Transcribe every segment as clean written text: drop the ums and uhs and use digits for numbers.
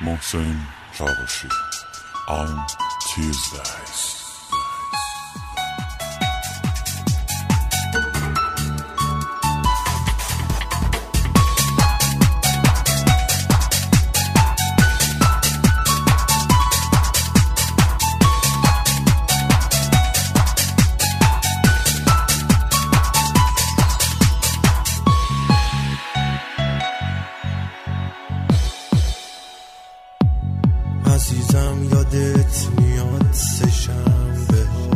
محسن چاوشی On Tuesdays. عزیزم یادت میاد سه شنبه ها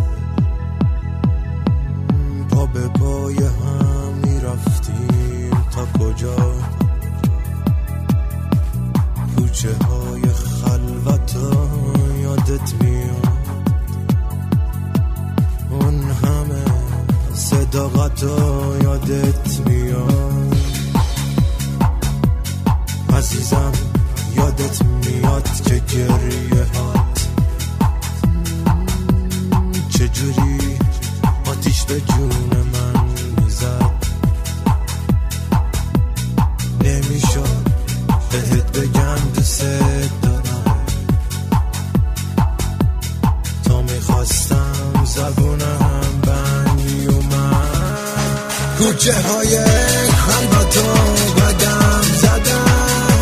پا به پای هم میرفتیم تا کجا کوچه های خلوت ها یادت میاد اون همه صداقت ها یادت میاد عزیزم یادت میاد که گریه هات چجوری آتیش به جون من میزد نمیشد بهت بگم دوست دارم تا میخواستم زبونم بند اومد کوچه های خلوتو قدم زدم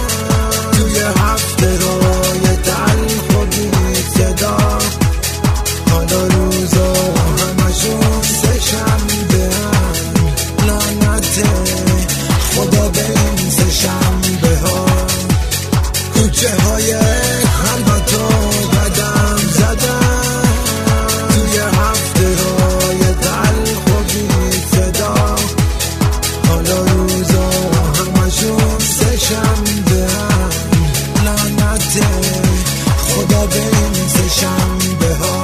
هفته های تلخ و بی صدا حالا روزا همشون سه شنبه هم لعنت خدا به این سه شنبه ها کوچه های خلوتو قدم زدم توی هفته های تلخ و بی صدا حالا روزا همشون سه شنبه هم خدا به این سه شنبه ها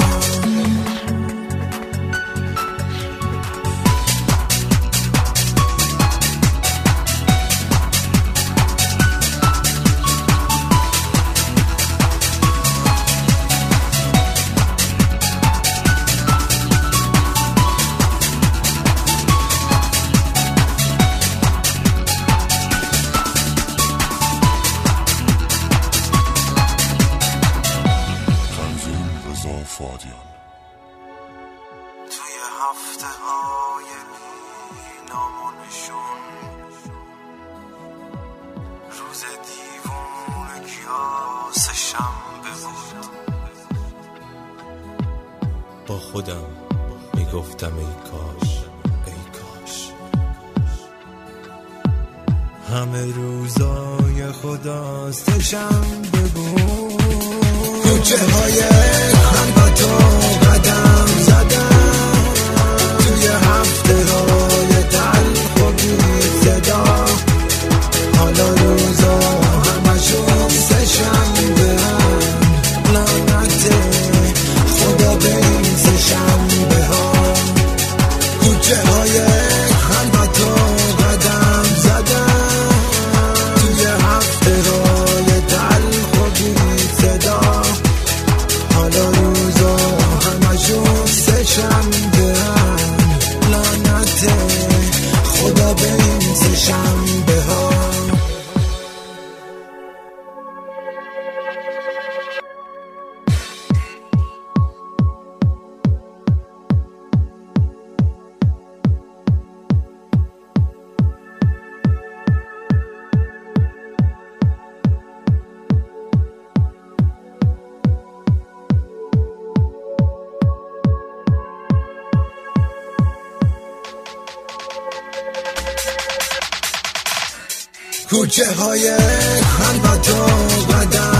توی هفته های بی نامونشون روز دیوونگی ها سه شنبه بود با خودم میگفتم ای کاش همه روزای خدا سه شنبه بود کوچه های خلوتو قدم زدم توی هفته های تلخ و بی صدا حالا روزا همشون سه شنبه هم لعنت خدا به این سه شنبه ها کوچه های خلوتو قدم زدم توی هفته های تلخ و بی صدا حالا روزا همشون سه شنبه هم لعنت خدا به این سه شنبه ها کوچه های خلوتو قدم